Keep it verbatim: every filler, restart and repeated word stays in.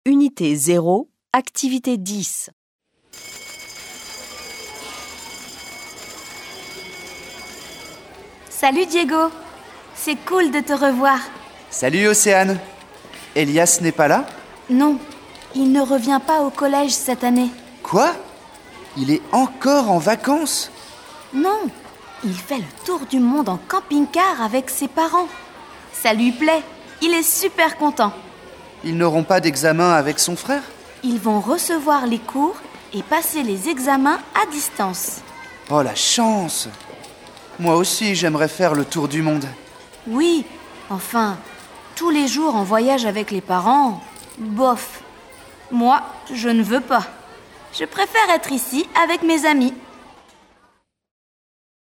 Unité zéro, activité dix. Salut Diego, c'est cool de te revoir. Salut Océane. Elias n'est pas là ? Non, il ne revient pas au collège cette année. Quoi ? Il est encore en vacances ? Non, il fait le tour du monde en camping-car avec ses parents. Ça lui plaît, il est super content. Ils n'auront pas d'examen avec son frère ? Ils vont recevoir les cours et passer les examens à distance. Oh la chance ! Moi aussi j'aimerais faire le tour du monde. Oui, enfin, tous les jours en voyage avec les parents, bof. Moi, je ne veux pas. Je préfère être ici avec mes amis.